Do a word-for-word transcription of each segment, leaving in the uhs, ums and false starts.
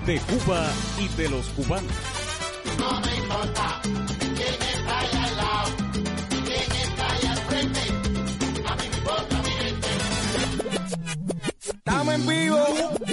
de Cuba y de los cubanos. No me importa quién está ahí al lado, quién está ahí al frente, a mí me importa mi gente. Estamos en vivo.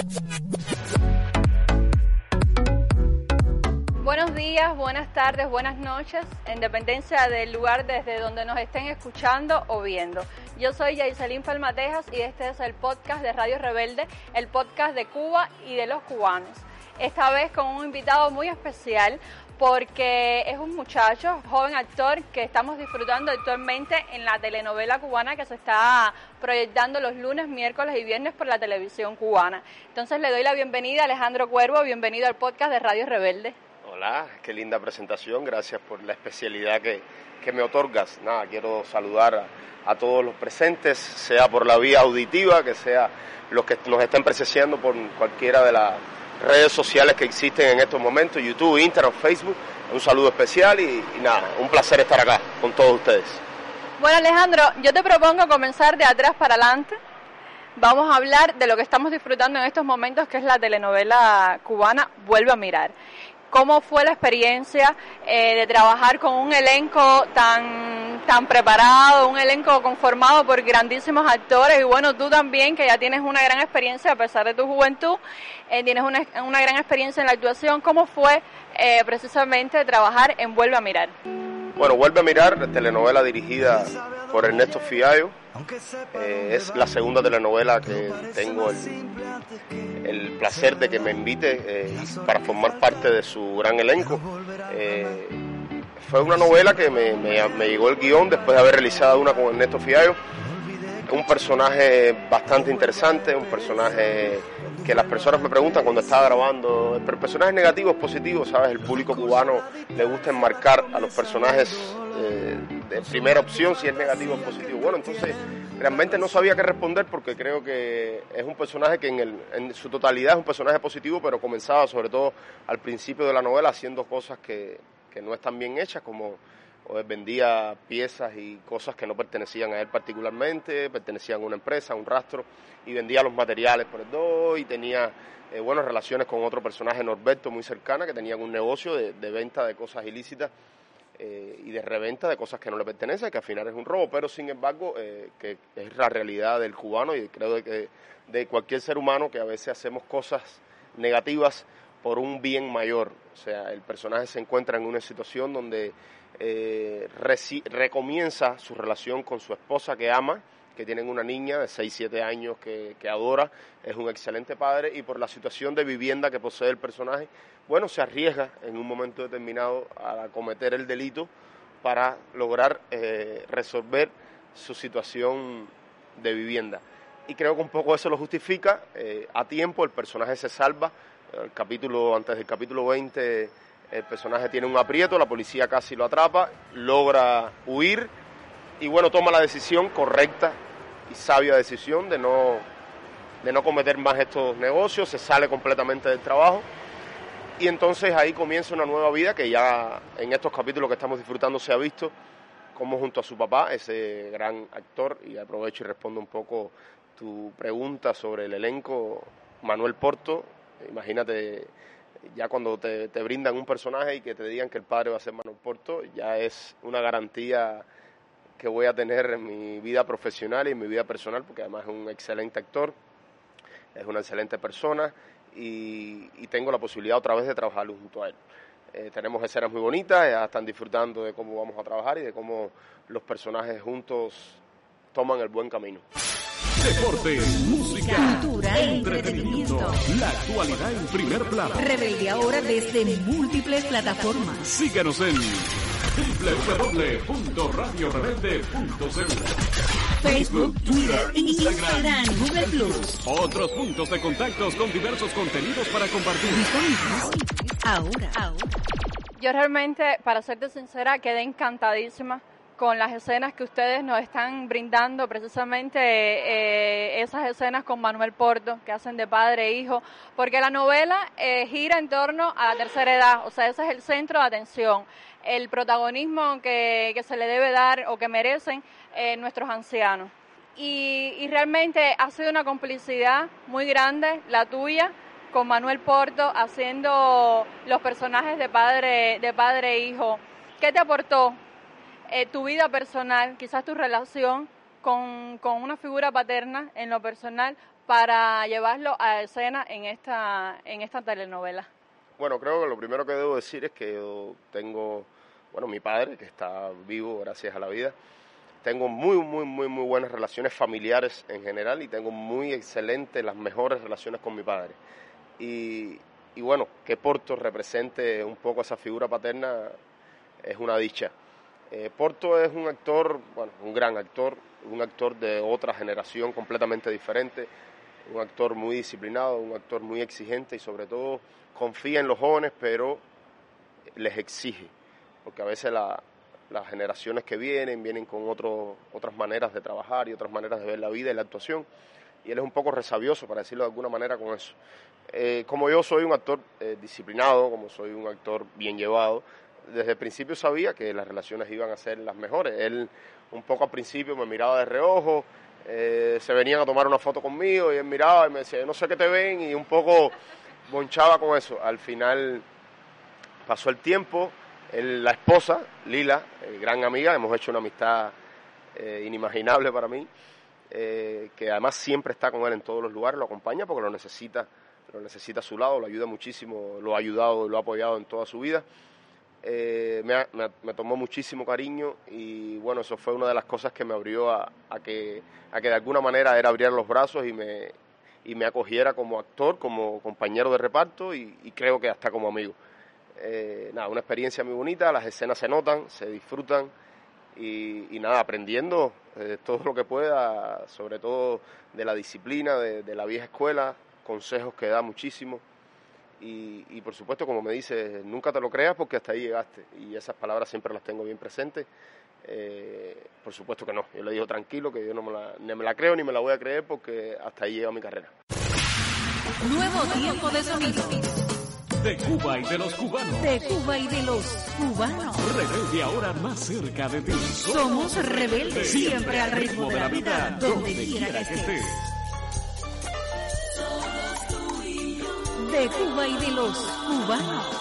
Buenos días, buenas tardes, buenas noches, en dependencia del lugar desde donde nos estén escuchando o viendo. Yo soy Yaiselín Palmatejas y este es el podcast de Radio Rebelde, el podcast de Cuba y de los cubanos. Esta vez con un invitado muy especial porque es un muchacho, joven actor que estamos disfrutando actualmente en la telenovela cubana que se está proyectando los lunes, miércoles y viernes por la televisión cubana. Entonces le doy la bienvenida a Alejandro Cuervo, bienvenido al podcast de Radio Rebelde. Hola, qué linda presentación, gracias por la especialidad que, que me otorgas. Nada, quiero saludar a, a todos los presentes, sea por la vía auditiva, que sea los que nos estén presenciando por cualquiera de las redes sociales que existen en estos momentos, YouTube, Instagram, Facebook. Un saludo especial y, y nada, un placer estar acá con todos ustedes. Bueno, Alejandro, yo te propongo comenzar de atrás para adelante. Vamos a hablar de lo que estamos disfrutando en estos momentos, que es la telenovela cubana Vuelve a mirar. ¿Cómo fue la experiencia eh, de trabajar con un elenco tan, tan preparado, un elenco conformado por grandísimos actores? Y bueno, tú también, que ya tienes una gran experiencia a pesar de tu juventud, eh, tienes una, una gran experiencia en la actuación. ¿Cómo fue eh, precisamente trabajar en Vuelve a mirar? Bueno, Vuelve a mirar, telenovela dirigida por Ernesto Fiallo. Eh, es la segunda telenovela que tengo el, el placer de que me invite eh, para formar parte de su gran elenco. Eh, fue una novela que me, me, me llegó el guión después de haber realizado una con Ernesto Fiallo. Un personaje bastante interesante, un personaje que las personas me preguntan cuando estaba grabando, pero personajes negativos, positivos, ¿sabes? El público cubano le gusta enmarcar a los personajes eh, de primera opción si es negativo o positivo. Bueno, entonces realmente no sabía qué responder porque creo que es un personaje que en, el, en su totalidad es un personaje positivo, pero comenzaba sobre todo al principio de la novela haciendo cosas que, que no están bien hechas, como o vendía piezas y cosas que no pertenecían a él particularmente, pertenecían a una empresa, a un rastro, y vendía los materiales por el dos, y tenía eh, buenas relaciones con otro personaje, Norberto, muy cercana, que tenían un negocio de, de venta de cosas ilícitas eh, y de reventa de cosas que no le pertenecen, que al final es un robo, pero sin embargo, eh, que es la realidad del cubano y creo de que de cualquier ser humano, que a veces hacemos cosas negativas por un bien mayor. O sea, el personaje se encuentra en una situación donde Eh, reci- recomienza su relación con su esposa que ama, que tienen una niña de seis siete años que, que adora, es un excelente padre, y por la situación de vivienda que posee el personaje, bueno, se arriesga en un momento determinado a cometer el delito para lograr eh, resolver su situación de vivienda. Y creo que un poco eso lo justifica, eh, a tiempo el personaje se salva, el capítulo, antes del capítulo veinte... El personaje tiene un aprieto, la policía casi lo atrapa, logra huir y bueno, toma la decisión correcta y sabia decisión de no, de no cometer más estos negocios, se sale completamente del trabajo y entonces ahí comienza una nueva vida que ya en estos capítulos que estamos disfrutando se ha visto como junto a su papá, ese gran actor, y aprovecho y respondo un poco tu pregunta sobre el elenco, Manuel Porto, imagínate. Ya cuando te, te brindan un personaje y que te digan que el padre va a ser Manuel Porto, ya es una garantía que voy a tener en mi vida profesional y en mi vida personal, porque además es un excelente actor, es una excelente persona y, y tengo la posibilidad otra vez de trabajar junto a él. Eh, tenemos escenas muy bonitas, ya están disfrutando de cómo vamos a trabajar y de cómo los personajes juntos toman el buen camino. Deportes, música, cultura, entretenimiento. La actualidad en primer plano. Rebelde ahora desde múltiples plataformas. Síguenos en doble u doble u doble u punto radio rebelde punto c u. Facebook, Twitter, Instagram, Google Plus. Otros puntos de contactos con diversos contenidos para compartir. Disponibles ahora, ahora. Yo realmente, para serte sincera, quedé encantadísima con las escenas que ustedes nos están brindando, precisamente eh, esas escenas con Manuel Porto, que hacen de padre e hijo, porque la novela eh, gira en torno a la tercera edad, o sea, ese es el centro de atención, el protagonismo que, que se le debe dar o que merecen eh, nuestros ancianos. Y, y realmente ha sido una complicidad muy grande la tuya con Manuel Porto haciendo los personajes de padre, de padre e hijo. ¿Qué te aportó eh, tu vida personal, quizás tu relación con, con una figura paterna en lo personal para llevarlo a escena en esta, en esta telenovela? Bueno, creo que lo primero que debo decir es que yo tengo, bueno, mi padre, que está vivo gracias a la vida. Tengo muy, muy, muy, muy buenas relaciones familiares en general y tengo muy excelentes, las mejores relaciones con mi padre. Y, y bueno, que Porto represente un poco esa figura paterna es una dicha. Eh, Porto es un actor, bueno, un gran actor, un actor de otra generación completamente diferente, un actor muy disciplinado, un actor muy exigente y sobre todo confía en los jóvenes, pero les exige, porque a veces la, las generaciones que vienen, vienen con otro, otras maneras de trabajar y otras maneras de ver la vida y la actuación, y él es un poco resabioso, para decirlo de alguna manera, con eso. Eh, como yo soy un actor eh, disciplinado, como soy un actor bien llevado, desde el principio sabía que las relaciones iban a ser las mejores. Él un poco al principio me miraba de reojo, eh, se venían a tomar una foto conmigo y él miraba y me decía, no sé qué te ven, y un poco bonchaba con eso. Al final pasó el tiempo, él, la esposa, Lila, eh, gran amiga, hemos hecho una amistad eh, inimaginable para mí, eh, que además siempre está con él en todos los lugares, lo acompaña porque lo necesita, lo necesita a su lado, lo ayuda muchísimo, lo ha ayudado, lo ha apoyado en toda su vida. Eh, me, me, me tomó muchísimo cariño y bueno, eso fue una de las cosas que me abrió a, a, que, a que de alguna manera él abriera los brazos y me, y me acogiera como actor, como compañero de reparto y, y creo que hasta como amigo. Eh, nada, una experiencia muy bonita, las escenas se notan, se disfrutan y, y nada, aprendiendo eh, todo lo que pueda, sobre todo de la disciplina, de, de la vieja escuela, consejos que da muchísimo. Y, y por supuesto, como me dice, nunca te lo creas porque hasta ahí llegaste. Y esas palabras siempre las tengo bien presentes. Eh, por supuesto que no. Yo le digo tranquilo que yo no me la, ni me la creo ni me la voy a creer porque hasta ahí llega mi carrera. Nuevo tiempo de sonido. De Cuba y de los cubanos. De Cuba y de los cubanos. Rebelde ahora más cerca de ti. Somos rebeldes, siempre al ritmo de la vida, donde quiera que estés. De Cuba y de los cubanos.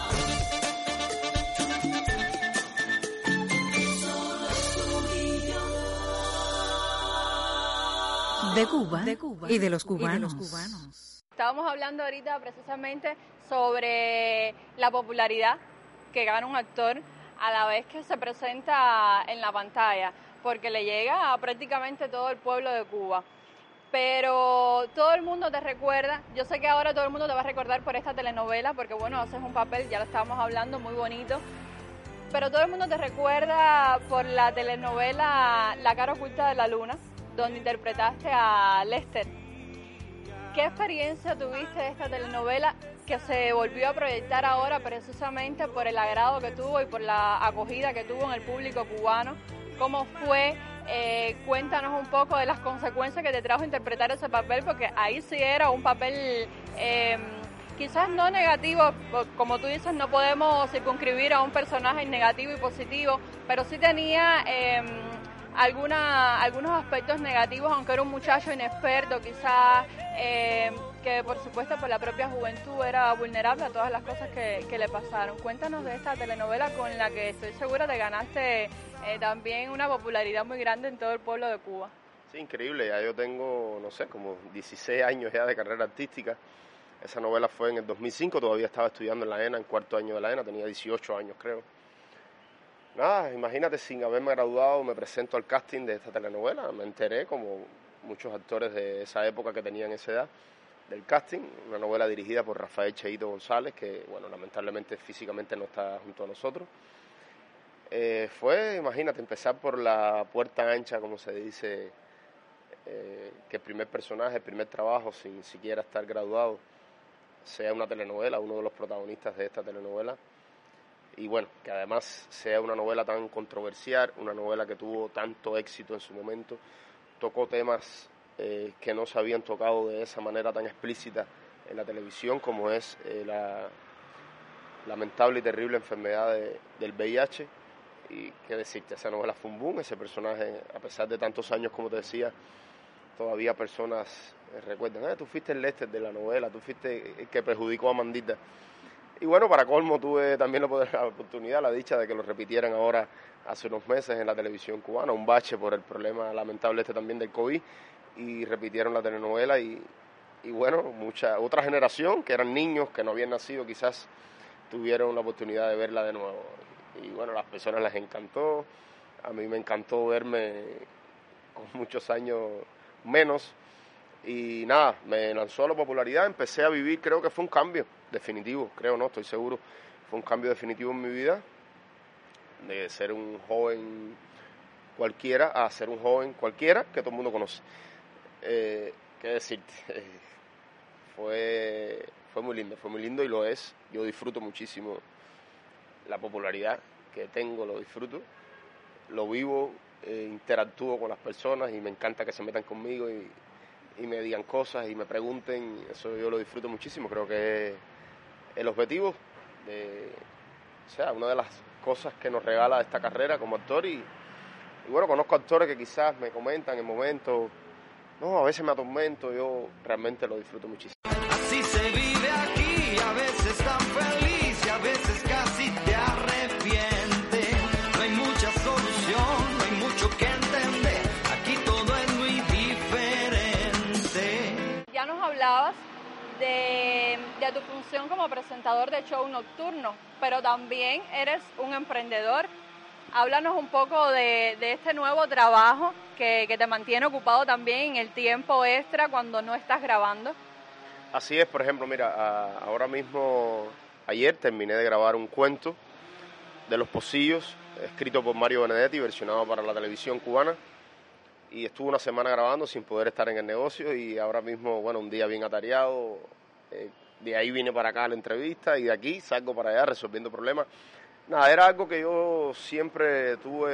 De Cuba, de Cuba y de los cubanos. Y de los cubanos. Estábamos hablando ahorita precisamente sobre la popularidad que gana un actor a la vez que se presenta en la pantalla, porque le llega a prácticamente todo el pueblo de Cuba. Pero todo el mundo te recuerda, yo sé que ahora todo el mundo te va a recordar por esta telenovela, porque bueno, haces un papel, ya lo estábamos hablando, muy bonito, pero todo el mundo te recuerda por la telenovela La cara oculta de la luna, donde interpretaste a Lester. ¿Qué experiencia tuviste de esta telenovela que se volvió a proyectar ahora precisamente por el agrado que tuvo y por la acogida que tuvo en el público cubano? ¿Cómo fue? Eh, cuéntanos un poco de las consecuencias que te trajo interpretar ese papel, porque ahí sí era un papel eh, quizás no negativo, como tú dices, no podemos circunscribir a un personaje negativo y positivo, pero sí tenía eh, alguna, algunos aspectos negativos, aunque era un muchacho inexperto, quizás eh, que por supuesto por la propia juventud era vulnerable a todas las cosas que, que le pasaron. Cuéntanos de esta telenovela con la que estoy segura te ganaste eh, también una popularidad muy grande en todo el pueblo de Cuba. Sí, increíble, ya yo tengo, no sé, como dieciséis años ya de carrera artística. Esa novela fue en el dos mil cinco, todavía estaba estudiando en la ENA, en cuarto año de la ENA, tenía dieciocho años creo. Nada, imagínate, sin haberme graduado me presento al casting de esta telenovela, me enteré como muchos actores de esa época que tenían esa edad, del casting, una novela dirigida por Rafael Cheito González, que bueno, lamentablemente físicamente no está junto a nosotros. Eh, fue, imagínate, empezar por la puerta ancha, como se dice, eh, que el primer personaje, el primer trabajo, sin siquiera estar graduado, sea una telenovela, uno de los protagonistas de esta telenovela. Y bueno, que además sea una novela tan controversial, una novela que tuvo tanto éxito en su momento, tocó temas eh, que no se habían tocado de esa manera tan explícita en la televisión, como es eh, la lamentable y terrible enfermedad de, del V I H. Y qué decirte, esa novela fue un boom, ese personaje, a pesar de tantos años, como te decía, todavía personas me recuerdan, eh, tú fuiste el Lester de la novela, tú fuiste el que perjudicó a Mandita. Y bueno, para colmo tuve también la oportunidad, la dicha de que lo repitieran ahora hace unos meses en la televisión cubana, un bache por el problema lamentable este también del COVID, y repitieron la telenovela y, y bueno, mucha otra generación que eran niños, que no habían nacido, quizás tuvieron la oportunidad de verla de nuevo. Y bueno, a las personas les encantó, a mí me encantó verme con muchos años menos, y nada, me lanzó a la popularidad, empecé a vivir, creo que fue un cambio definitivo, creo no, estoy seguro, fue un cambio definitivo en mi vida, de ser un joven cualquiera a ser un joven cualquiera que todo el mundo conoce. Eh, ¿Qué decirte? Eh, fue, fue muy lindo, fue muy lindo y lo es, yo disfruto muchísimo la popularidad que tengo, lo disfruto, lo vivo, eh, interactúo con las personas y me encanta que se metan conmigo y, y me digan cosas y me pregunten, eso yo lo disfruto muchísimo, creo que es el objetivo de, o sea, una de las cosas que nos regala esta carrera como actor y, y bueno, conozco actores que quizás me comentan en momentos, no, a veces me atormento, yo realmente lo disfruto muchísimo. Así se vive aquí, a veces tan feliz y a veces casi te arrepientes. No hay mucha solución, no hay mucho que entender, aquí todo es muy diferente. Ya nos hablabas de, de tu función como presentador de show nocturno, pero también eres un emprendedor. Háblanos un poco de, de este nuevo trabajo que, que te mantiene ocupado también en el tiempo extra cuando no estás grabando. Así es, por ejemplo, mira, a, ahora mismo, ayer terminé de grabar un cuento de Los Pocillos, escrito por Mario Benedetti, versionado para la televisión cubana, y estuve una semana grabando sin poder estar en el negocio y ahora mismo, bueno, un día bien atareado, eh, de ahí vine para acá a la entrevista y de aquí salgo para allá resolviendo problemas. Nada, era algo que yo siempre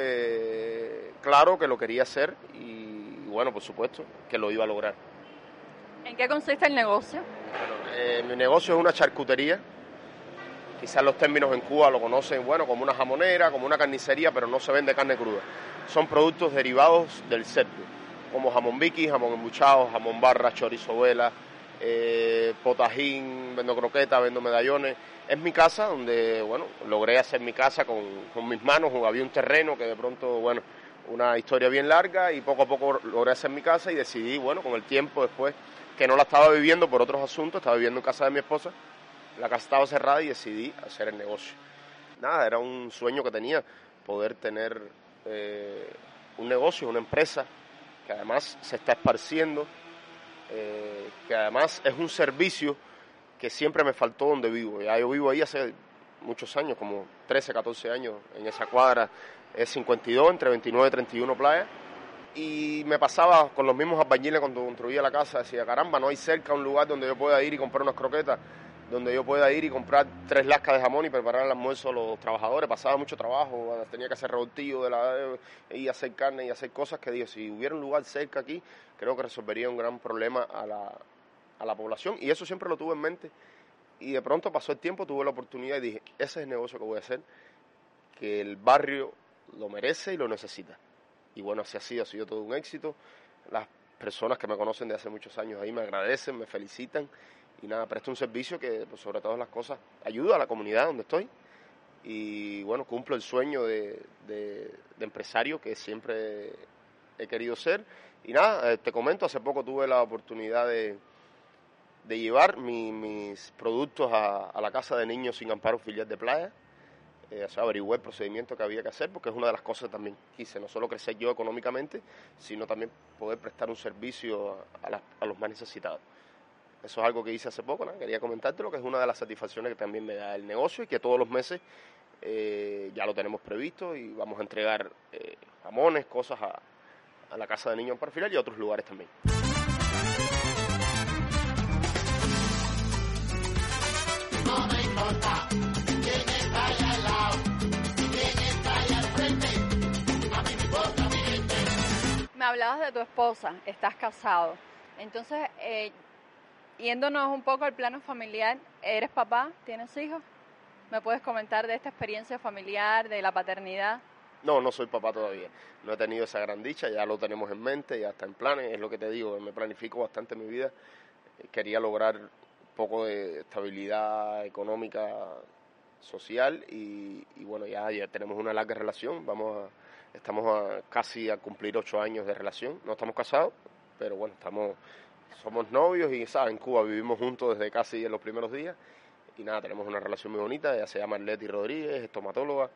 tuve claro que lo quería hacer y bueno, por supuesto, que lo iba a lograr. ¿En qué consiste el negocio? Bueno, eh, mi negocio es una charcutería. Quizás los términos en Cuba lo conocen, bueno, como una jamonera, como una carnicería, pero no se vende carne cruda. Son productos derivados del cerdo, como jamón biqui, jamón embuchado, jamón barra, chorizo vela, eh, potajín, vendo croquetas, vendo medallones. Es mi casa donde, bueno, logré hacer mi casa con, con mis manos, había un terreno que de pronto, bueno, una historia bien larga y poco a poco logré hacer mi casa y decidí, bueno, con el tiempo después, que no la estaba viviendo por otros asuntos, estaba viviendo en casa de mi esposa, la casa estaba cerrada y decidí hacer el negocio. Nada, era un sueño que tenía, poder tener eh, un negocio, una empresa que además se está esparciendo, eh, que además es un servicio que siempre me faltó donde vivo. Ya yo vivo ahí hace muchos años, como trece, catorce años, en esa cuadra, es cincuenta y dos, entre veintinueve y treinta y uno Playa. Y me pasaba con los mismos albañiles cuando construía la casa, decía, caramba, no hay cerca un lugar donde yo pueda ir y comprar unas croquetas, donde yo pueda ir y comprar tres lascas de jamón y preparar el almuerzo a los trabajadores. Pasaba mucho trabajo, tenía que hacer revoltillo de la, y hacer carne y hacer cosas que digo, si hubiera un lugar cerca aquí, creo que resolvería un gran problema a la, a la población. Y eso siempre lo tuve en mente. Y de pronto pasó el tiempo, tuve la oportunidad y dije, ese es el negocio que voy a hacer, que el barrio lo merece y lo necesita. Y bueno, así ha sido, ha sido todo un éxito. Las personas que me conocen de hace muchos años ahí me agradecen, me felicitan. Y nada, presto un servicio que, pues, sobre todas las cosas, ayuda a la comunidad donde estoy. Y bueno, cumplo el sueño de, de, de empresario que siempre he querido ser. Y nada, eh, te comento, hace poco tuve la oportunidad de, de llevar mi, mis productos a, a la Casa de Niños Sin Amparo Filial de Playa. Eh, o sea, averigué el procedimiento que había que hacer, porque es una de las cosas que también quise, no solo crecer yo económicamente, sino también poder prestar un servicio a, a, la, a los más necesitados. Eso es algo que hice hace poco, ¿no? Quería comentártelo, que es una de las satisfacciones que también me da el negocio y que todos los meses eh, ya lo tenemos previsto y vamos a entregar eh, jamones, cosas a, a la Casa de Niños Amparo Filial y a otros lugares también. No me importa quién está ahí al lado, quién está ahí al frente, a mí me importa mi gente. Me hablabas de tu esposa, estás casado. Entonces, eh, yéndonos un poco al plano familiar, ¿eres papá? ¿Tienes hijos? ¿Me puedes comentar de esta experiencia familiar, de la paternidad? No, no soy papá todavía. No he tenido esa gran dicha, ya lo tenemos en mente, ya está en planes, es lo que te digo, me planifico bastante mi vida. Quería lograr un poco de estabilidad económica, social y, y bueno, ya, ya tenemos una larga relación, vamos a, estamos a, casi a cumplir ocho años de relación, no estamos casados, pero bueno, estamos, somos novios y, ¿sabes? En Cuba vivimos juntos desde casi en los primeros días y nada, tenemos una relación muy bonita, ella se llama Leti Rodríguez, estomatóloga.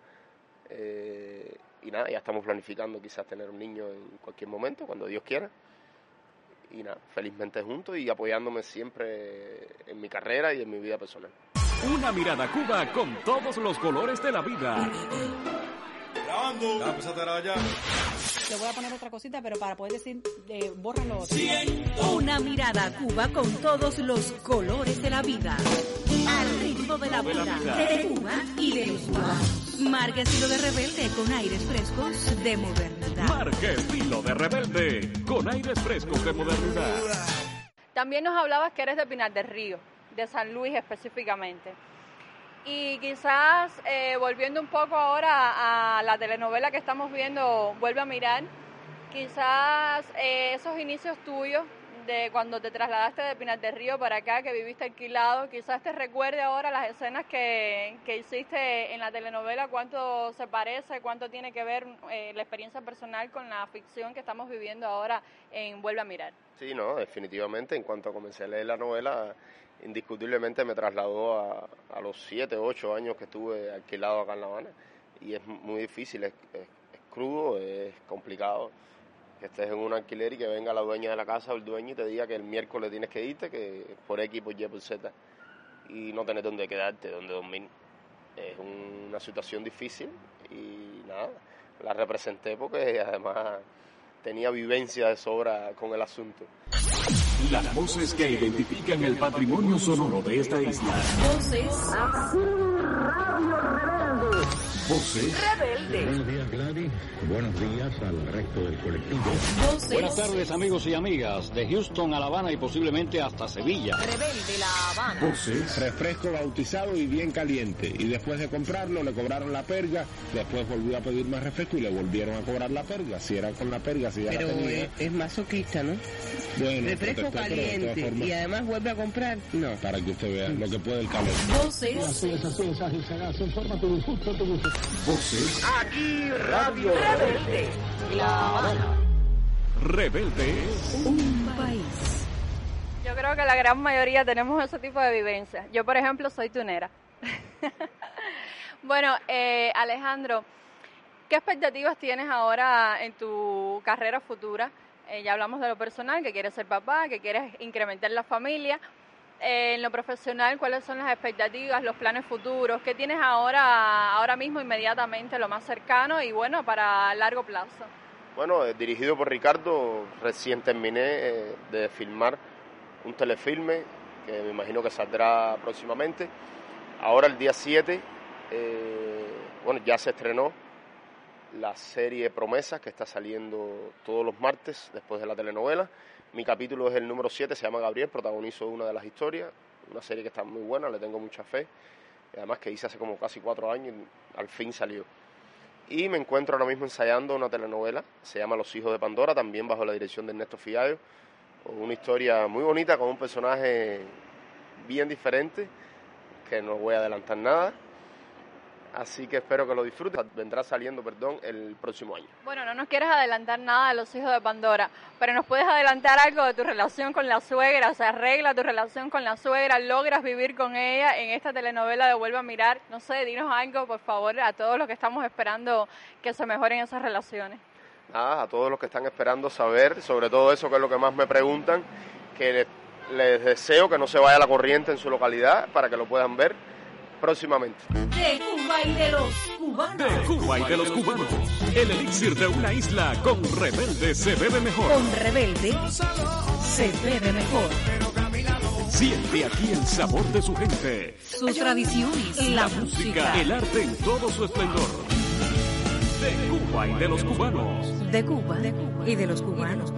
Eh, y nada, ya estamos planificando quizás tener un niño en cualquier momento, cuando Dios quiera. Y nada, felizmente juntos y apoyándome siempre en mi carrera y en mi vida personal. Una mirada a Cuba con todos los colores de la vida. Grabando. Ya, empezaste a grabar ya. Le voy a poner otra cosita, pero para poder decir, eh, bórralo. Una mirada a Cuba con todos los colores de la vida. Al ritmo de la vida. De Cuba y de los cubanos. Marca estilo de rebelde con aires frescos de modernidad. Marca estilo de rebelde con aires frescos de modernidad. También nos hablabas que eres de Pinar del Río, de San Luis específicamente. Y quizás eh, volviendo un poco ahora a la telenovela que estamos viendo, Vuelve a mirar, quizás eh, esos inicios tuyos de cuando te trasladaste de Pinar del Río para acá, que viviste alquilado, quizás te recuerde ahora las escenas que, que hiciste en la telenovela, cuánto se parece, cuánto tiene que ver eh, la experiencia personal con la ficción que estamos viviendo ahora en Vuelve a mirar. Sí, no, definitivamente, en cuanto comencé a leer la novela, indiscutiblemente me trasladó a, a los siete, ocho años que estuve alquilado acá en La Habana, y es muy difícil, es, es, es crudo, es complicado. Que estés en un alquiler y que venga la dueña de la casa o el dueño y te diga que el miércoles tienes que irte, que por X, por Y, por Z, y no tener dónde quedarte, dónde dormir. Es una situación difícil y nada, la representé porque además tenía vivencia de sobra con el asunto. Las voces que identifican el patrimonio sonoro de esta isla. Voces. Voces. Rebelde. Buenos días, Gladys. Buenos días al resto del colectivo. Voces. Buenas tardes, amigos y amigas, de Houston a La Habana y posiblemente hasta Sevilla. Rebelde La Habana. Voces. Refresco bautizado y bien caliente. Y después de comprarlo le cobraron la perga. Después volvió a pedir más refresco y le volvieron a cobrar la perga. Si era con la perga, si ya pero la tenía. es, es masoquista, ¿no? Bueno, refresco protestó, pero de todas caliente formas, y además vuelve a comprar. No. para que usted vea lo que puede el calor. Voces. Voces. Aquí Radio Rebelde. La Habana. Rebelde es Un país. Yo creo que la gran mayoría tenemos ese tipo de vivencias. Yo, por ejemplo, soy tunera. Bueno, eh, Alejandro, ¿qué expectativas tienes ahora en tu carrera futura? Eh, ya hablamos de lo personal, que quieres ser papá, que quieres incrementar la familia. Eh, en lo profesional, ¿cuáles son las expectativas, los planes futuros? ¿Qué tienes ahora, ahora mismo, inmediatamente, lo más cercano y, bueno, para largo plazo? Bueno, eh, dirigido por Ricardo, recién terminé eh, de filmar un telefilme que me imagino que saldrá próximamente. Ahora el día siete, eh, bueno, ya se estrenó la serie Promesas, que está saliendo todos los martes después de la telenovela. Mi capítulo es el número siete, se llama Gabriel, protagonizo una de las historias, una serie que está muy buena, le tengo mucha fe, y además que hice hace como casi cuatro años y al fin salió. Y me encuentro ahora mismo ensayando una telenovela, se llama Los hijos de Pandora, también bajo la dirección de Ernesto Fiallo, una historia muy bonita con un personaje bien diferente, que no voy a adelantar nada. Así que espero que lo disfrutes. Vendrá saliendo, perdón, el próximo año. Bueno, no nos quieres adelantar nada de Los hijos de Pandora, pero nos puedes adelantar algo de tu relación con la suegra, o sea, arregla tu relación con la suegra, logras vivir con ella en esta telenovela de Vuelve a mirar. No sé, dinos algo, por favor, a todos los que estamos esperando que se mejoren esas relaciones. Nada, a todos los que están esperando saber, sobre todo eso que es lo que más me preguntan, que les, les deseo que no se vaya la corriente en su localidad para que lo puedan ver próximamente. De Cuba y de los cubanos. de Cuba y de los cubanos. El elixir de una isla con Rebelde se bebe mejor. Con Rebelde se bebe mejor. Siente aquí el sabor de su gente. Sus tradiciones, la música, el arte en todo su esplendor. De Cuba y de los cubanos. de Cuba y de los cubanos.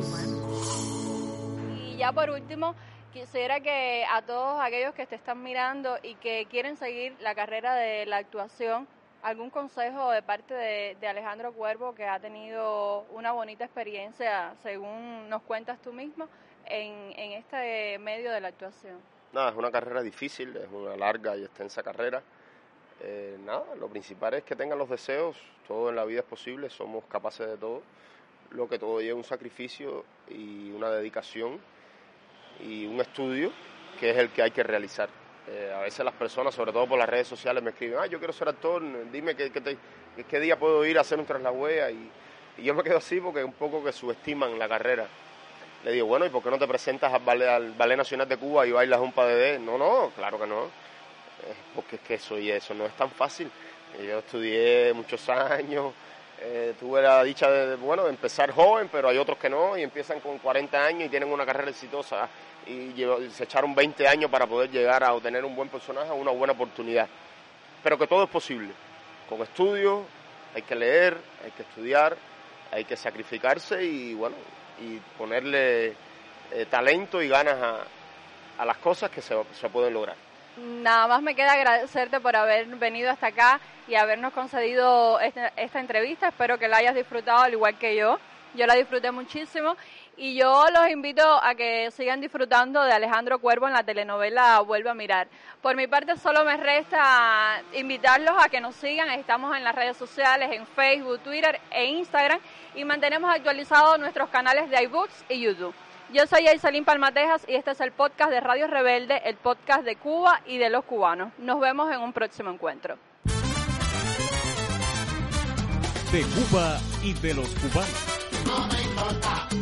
Y ya por último, quisiera que a todos aquellos que te están mirando y que quieren seguir la carrera de la actuación, ¿Algún consejo de parte de, de Alejandro Cuervo, que ha tenido una bonita experiencia, según nos cuentas tú mismo, en, en este medio de la actuación? Nada, es una carrera difícil, es una larga y extensa carrera. Eh, nada, lo principal es que tengan los deseos, todo en la vida es posible, somos capaces de todo. Lo que todo lleva un sacrificio y una dedicación y un estudio que es el que hay que realizar. Eh, a veces las personas, sobre todo por las redes sociales, me escriben, ah, yo quiero ser actor, dime qué, qué, te, qué día puedo ir a hacer un tras la huella, y, y yo me quedo así porque un poco que subestiman la carrera. Le digo, bueno, ¿y por qué no te presentas al Ballet, al Ballet Nacional de Cuba y bailas un pas de deux? No, no, claro que no, eh, porque es que eso y eso no es tan fácil. Yo estudié muchos años, eh, tuve la dicha de, bueno, de empezar joven, pero hay otros que no, y empiezan con cuarenta años y tienen una carrera exitosa, y se echaron veinte años para poder llegar a obtener un buen personaje, una buena oportunidad. Pero que todo es posible. Con estudio, hay que leer, hay que estudiar, hay que sacrificarse y, bueno, y ponerle eh, talento y ganas a, a las cosas que se, se pueden lograr. Nada más me queda agradecerte por haber venido hasta acá y habernos concedido esta, esta entrevista. Espero que la hayas disfrutado al igual que yo. Yo la disfruté muchísimo y yo los invito a que sigan disfrutando de Alejandro Cuervo en la telenovela Vuelve a Mirar. Por mi parte solo me resta invitarlos a que nos sigan. Estamos en las redes sociales, en Facebook, Twitter e Instagram, y mantenemos actualizados nuestros canales de iBooks y YouTube. Yo soy Yaiselín Palmatejas y este es el podcast de Radio Rebelde, el podcast de Cuba y de los cubanos. Nos vemos en un próximo encuentro. De Cuba y de los cubanos. No me importa.